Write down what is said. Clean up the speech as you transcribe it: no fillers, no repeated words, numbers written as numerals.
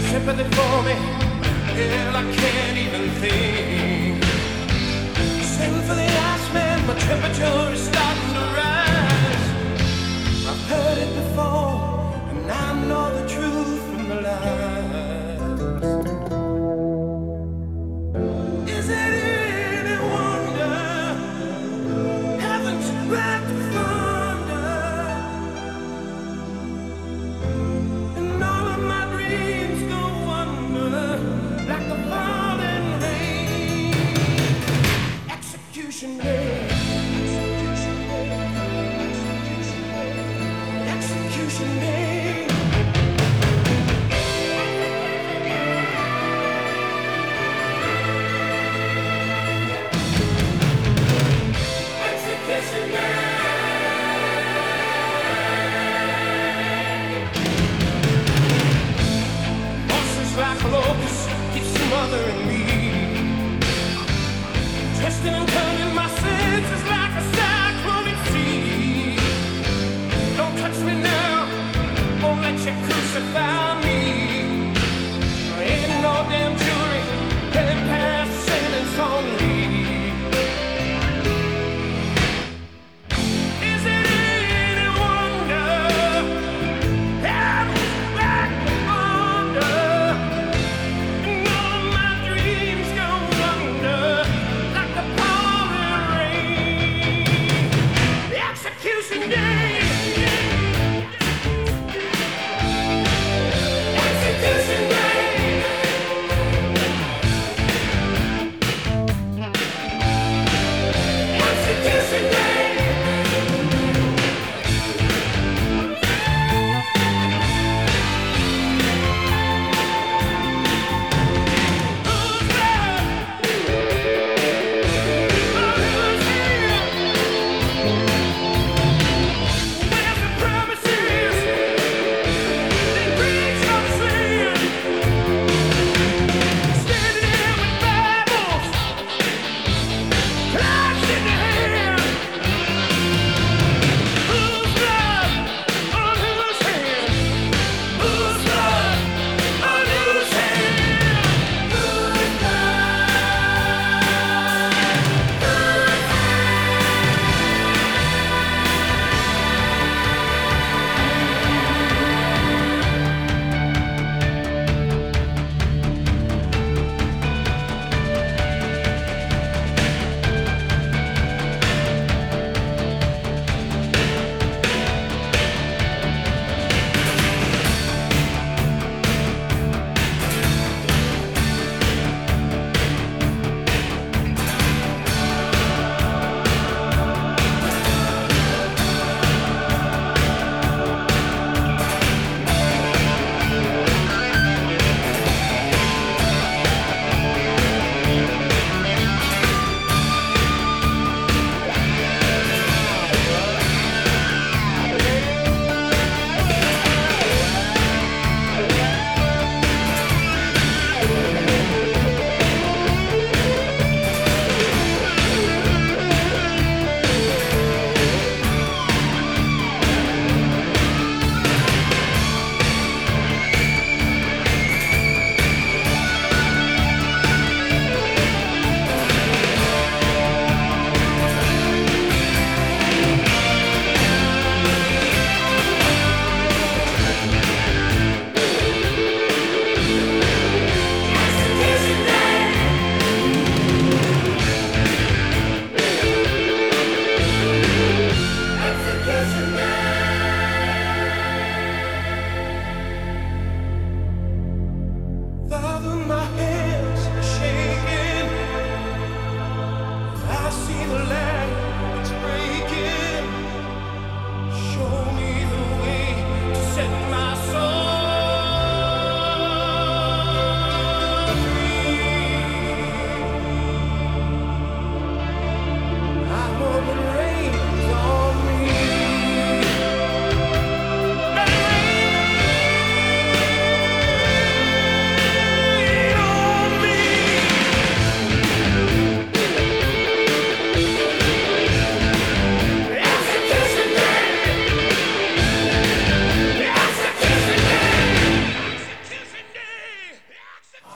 sympathy for me. Hell, I can't even think. Send for the iceman, my temperature is starting to rise. I've heard it before, and I know the truth from the lies. Is it any wonder heaven's back to thunder, and all of my dreams go under like the falling rain? Execution day. Execution day. Execution day. Horses like locusts keep smothering me, twisting and turning my senses like a cyclonic sea. Don't touch me now, won't let you crucify me. Ain't no damn jury can pass sentence on me. Is it any wonder heaven's back under, and all of my dreams go under like the pouring rain? The execution day. Execution day. Execution day. Who's there? Who's here? Where's the promises? They preach on the sin. Standing there with Bibles, clocks in their hand. Whose blood on whose hand? Whose blood on whose hand? Whose execution day. Execution day. Father, my